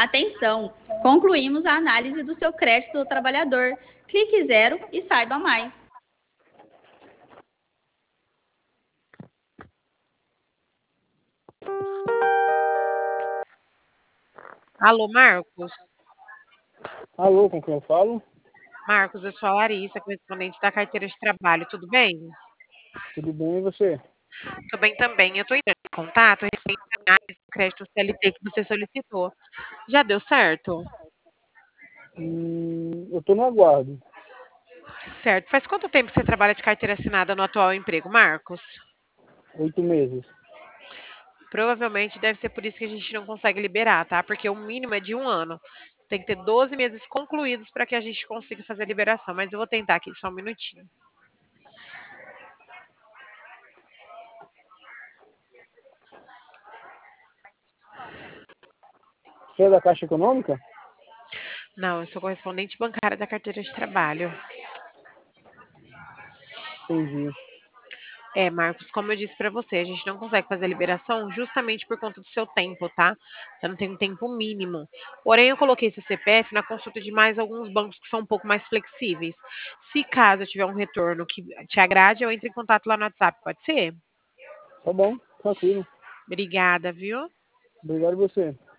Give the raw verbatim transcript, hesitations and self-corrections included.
Atenção! Concluímos a análise do seu crédito do trabalhador. Clique zero e saiba mais. Alô, Marcos? Alô, com quem eu falo? Marcos, eu sou a Larissa, correspondente da carteira de trabalho, tudo bem? Tudo bem, e você? Tudo bem também. Eu estou entrando em contato referente à análise do crédito C L T que você solicitou. Já deu certo? Hum, eu tô no aguardo. Certo. Faz quanto tempo que você trabalha de carteira assinada no atual emprego, Marcos? Oito meses. Provavelmente deve ser por isso que a gente não consegue liberar, tá? Porque o mínimo é de um ano. Tem que ter doze meses concluídos para que a gente consiga fazer a liberação. Mas eu vou tentar aqui, só um minutinho. Você é da Caixa Econômica? Não, eu sou correspondente bancária da carteira de trabalho. Entendi. É, Marcos, como eu disse para você, a gente não consegue fazer a liberação justamente por conta do seu tempo, tá? Você não tem um tempo mínimo. Porém, eu coloquei esse C P F na consulta de mais alguns bancos que são um pouco mais flexíveis. Se caso eu tiver um retorno que te agrade, eu entro em contato lá no WhatsApp, pode ser? Tá bom, tranquilo. Obrigada, viu? Obrigado a você.